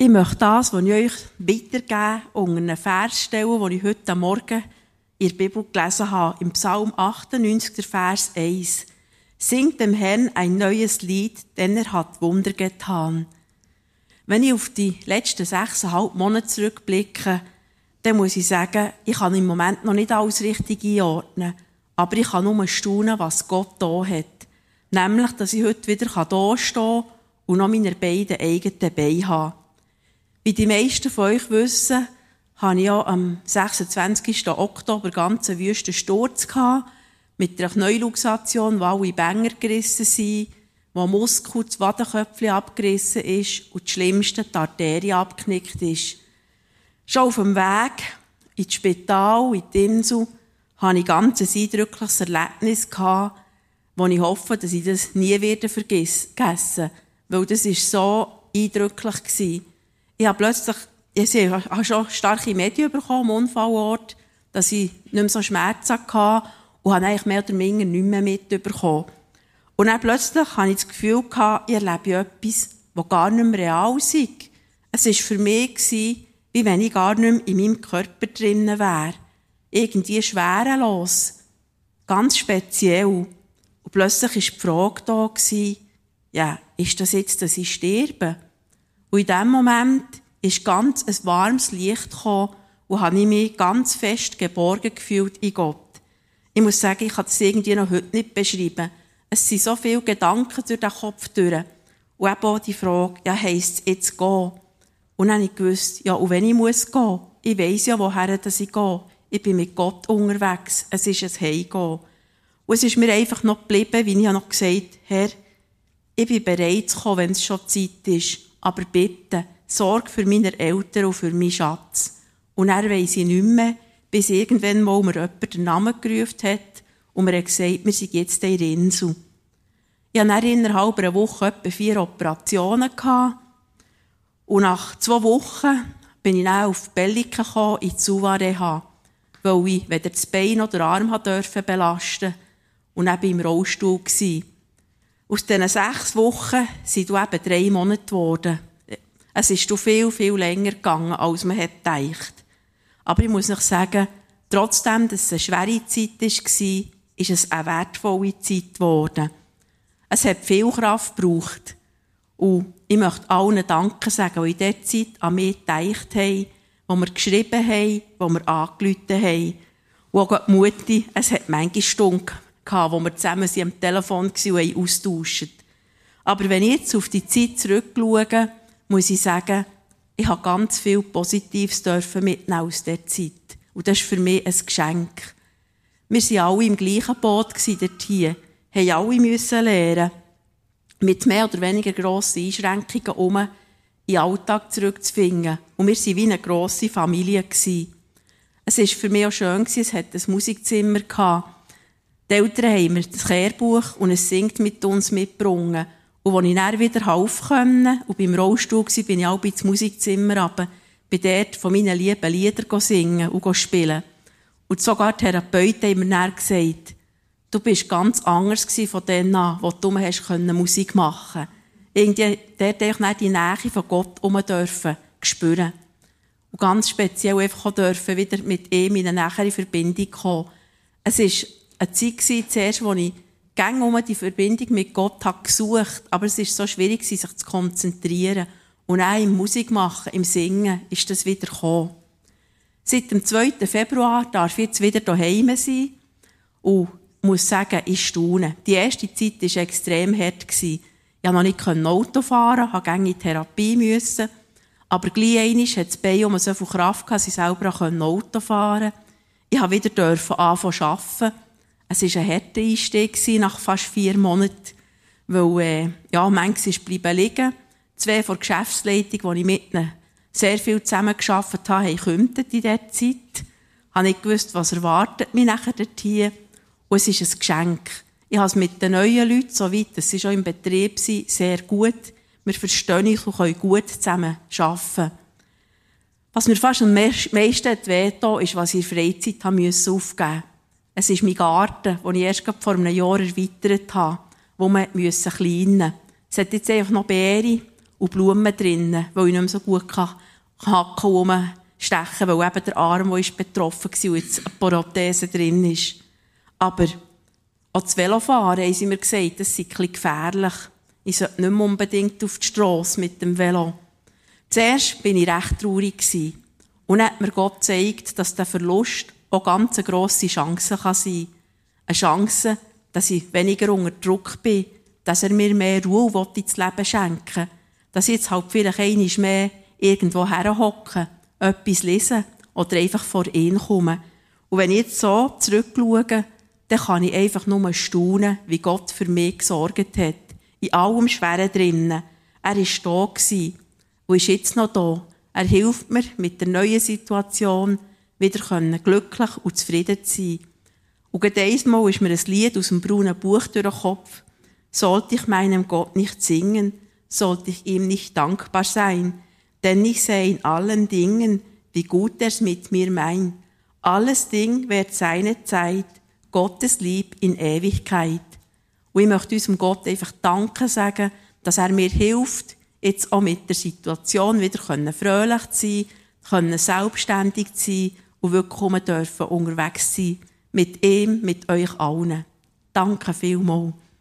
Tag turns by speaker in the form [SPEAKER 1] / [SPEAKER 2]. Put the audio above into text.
[SPEAKER 1] Ich möchte das, was ich euch weitergebe, unter einen Vers stellen, den ich heute Morgen in der Bibel gelesen habe, im Psalm 98, der Vers 1. Singt dem Herrn ein neues Lied, denn er hat Wunder getan. Wenn ich auf die letzten 6,5 Monate zurückblicke, dann muss ich sagen, ich kann im Moment noch nicht alles richtig einordnen, aber ich kann nur staunen, was Gott da hat. Nämlich, dass ich heute wieder da stehen kann und noch meine beiden eigenen Beine habe. Wie die meisten von euch wissen, hatte ich ja am 26. Oktober einen ganz wüsten Sturz gehabt, mit einer Knäuluxation, wo alle Bänger gerissen sind, wo Muskel, das Wadenköpfchen abgerissen ist und das Schlimmste, die Arterie abgeknickt ist. Schon auf dem Weg ins Spital, in die Insel, hatte ich ein ganz eindrückliches Erlebnis gehabt, wo ich hoffe, dass ich das nie wieder vergessen, weil das war so eindrücklich gewesen. Ich habe schon starke Medien bekommen am Unfallort, dass ich nicht mehr so Schmerzen hatte und habe eigentlich mehr oder weniger nicht mehr mitbekommen. Und dann plötzlich hatte ich das Gefühl, ich erlebe etwas, das gar nicht mehr real ist. Es war für mich, wie wenn ich gar nicht mehr in meinem Körper drinnen wäre. Irgendwie schwerelos. Ganz speziell. Und plötzlich war die Frage da, ja, ist das jetzt, dass ich sterbe? Und in diesem Moment ist ganz ein warmes Licht gekommen und habe ich mich ganz fest geborgen gefühlt in Gott. Ich muss sagen, ich kann das irgendwie noch heute nicht beschreiben. Es sind so viele Gedanken durch den Kopf durch. Und eben auch die Frage, ja, heisst es jetzt gehen? Und dann habe ich gewusst, ja, und wenn ich muss gehen, ich weiss ja, woher dass ich gehe. Ich bin mit Gott unterwegs. Es ist ein Heimgehen. Und es ist mir einfach noch geblieben, wie ich noch gesagt habe, Herr, ich bin bereit zu kommen, wenn es schon Zeit ist. Aber bitte, sorge für meine Eltern und für meinen Schatz. Und dann weiss ich nicht mehr, bis irgendwann mal mir jemand den Namen gerufen hat und mir gesagt, wir sind jetzt in der Insel. Ich hatte dann innerhalb einer Woche etwa 4 Operationen gehabt. Und nach 2 Wochen bin ich dann auf Belliken gekommen, in die Suva-Reha, weil ich weder das Bein noch den Arm belasten durfte und dann im Rollstuhl war. Aus diesen 6 Wochen sind eben 3 Monate geworden. Es ist viel, viel länger gegangen, als man gedacht. Aber ich muss noch sagen, trotzdem, dass es eine schwere Zeit war, ist es eine wertvolle Zeit geworden. Es hat viel Kraft gebraucht. Und ich möchte allen Danke sagen, die in dieser Zeit an mich gedacht haben, wo wir geschrieben haben, wo wir angerufen haben. Und auch die Mutti, es hat manche Stunden gehabt, wo wir zusammen am Telefon waren und austauschten. Aber wenn ich jetzt auf die Zeit zurückschaue, muss ich sagen, ich habe ganz viel Positives mitnehmen aus dieser Zeit. Und das ist für mich ein Geschenk. Wir waren alle im gleichen Boot dort hier, haben alle müssen lernen, mit mehr oder weniger grossen Einschränkungen in den Alltag zurückzufinden. Und wir waren wie eine grosse Familie. Es war für mich auch schön, es hatte ein Musikzimmer. Die Eltern haben mir das Kehrbuch und es singt mit uns mitgebracht. Und als ich dann wieder half konnte und beim Rollstuhl war, bin ich auch ins Musikzimmer runter, bin dort von meinen lieben Liedern singen und spielen. Und sogar die Therapeuten haben mir dann gesagt, du bist ganz anders von denen an, wo du Musik machen konntest. Irgendwie dort auch die Nähe von Gott spüren. Und ganz speziell einfach auch dürfen wieder mit ihm in eine nähere Verbindung kommen. Es war eine Zeit zuerst, wo ich die Verbindung mit Gott gesucht habe, aber es war so schwierig, sich zu konzentrieren. Und auch im Musikmachen, im Singen, ist das wieder gekommen. Seit dem 2. Februar darf ich jetzt wieder daheim sein und muss sagen, ich staune. Die erste Zeit war extrem hart. Ich konnte noch nicht Auto fahren, musste in die Therapie. Aber gleich einmal hat das Bein so viel Kraft gehabt, dass ich selber Auto fahren konnte. Ich durfte wieder anfangen zu arbeiten. Es war ein harter Einstieg nach fast 4 Monaten, weil manches bleiben liegen. 2 von der Geschäftsleitung, die ich mit ihnen sehr viel zusammengearbeitet habe, haben gekündigt in dieser Zeit. Ich habe nicht gewusst, was erwartet mich nachher dort hier. Und es ist ein Geschenk. Ich habe es mit den neuen Leuten, soweit dass sie schon im Betrieb sind, sehr gut. Wir verstehen uns und können gut zusammen arbeiten. Was mir fast am meisten wehgetan ist, was ich in der Freizeit aufgeben musste. Es ist mein Garten, den ich erst vor einem Jahr erweitert habe, wo man kleinen musste. Es hat jetzt einfach noch Beere und Blumen drinnen, weil ich nicht mehr so gut hacken und rumstechen, weil eben der Arm, der ist betroffen war und jetzt eine Prothese drin ist. Aber auch das Velofahren, haben sie mir gesagt, das sei ein bisschen gefährlich. Ich sollte nicht mehr unbedingt auf die Strasse mit dem Velo. Zuerst war ich recht traurig. Und dann hat mir Gott gezeigt, dass der Verlust auch ganz eine grosse Chance sein kann. Eine Chance, dass ich weniger unter Druck bin, dass er mir mehr Ruhe ins Leben schenken will. Dass ich jetzt halt vielleicht einmal mehr irgendwo herhocken, etwas lesen oder einfach vor ihn kommen. Und wenn ich jetzt so zurückschaue, dann kann ich einfach nur staunen, wie Gott für mich gesorgt hat. In allem Schweren drinnen. Er war da und ist jetzt noch da. Er hilft mir, mit der neuen Situation wieder glücklich und zufrieden zu sein. Und gerade einmal ist mir ein Lied aus dem braunen Buch durch den Kopf. Sollte ich meinem Gott nicht singen, sollte ich ihm nicht dankbar sein, denn ich sehe in allen Dingen, wie gut er's mit mir meint. Alles Ding währt seine Zeit, Gottes Lieb in Ewigkeit. Und ich möchte unserem Gott einfach Danke sagen, dass er mir hilft, jetzt auch mit der Situation wieder fröhlich zu sein, selbstständig zu sein und wirklich unterwegs sein mit ihm, mit euch allen. Danke vielmals.